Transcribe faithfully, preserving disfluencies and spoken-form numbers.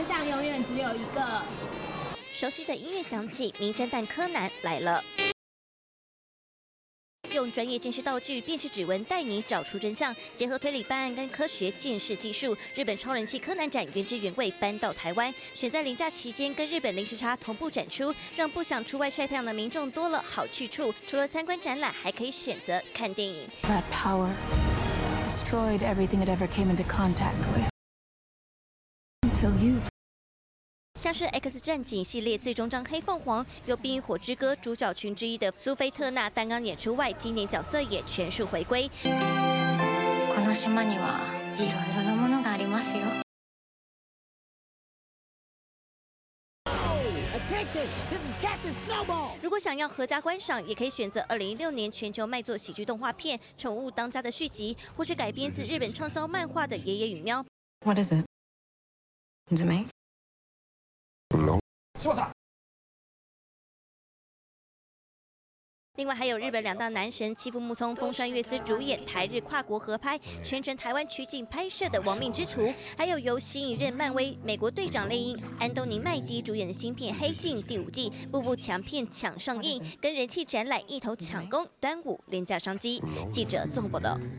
真相永远只有一个。 熟悉的音乐响起，名侦探柯南来了。 用专业监视道具、辨识指纹，带你找出真相。结合推理办案跟科学鉴识技术，日本超人气柯南展原汁原味搬到台湾，选在连假期间跟日本零时差同步展出，让不想出外晒太阳的民众多了好去处。除了参观展览，还可以选择看电影。 That power destroyed everything it ever came into contact with. Until you. 像是《X 战警》系列最终章黑凤凰，由《冰与火之歌》主角群之一的苏菲特纳担纲演出外，今年角色也全数回归。 この島にはいろいろなものがありますよ。 如果想要合家观赏，也可以选择二零一六年全球卖座喜剧动画片《宠物当家》的续集，或是改编自日本畅销漫画的《爷爷与喵》。 What is it? Is it me? 另外还有日本两大男神妻夫木聪、风川月司主演台日跨国合拍、全程台湾取景拍摄的《亡命之徒》，还有由新一任漫威美国队长猎鹰安东尼麦基主演的新片《黑镜》第五季，部部强片抢上映，跟人气展览一头抢攻端午廉价商机。记者综合报道。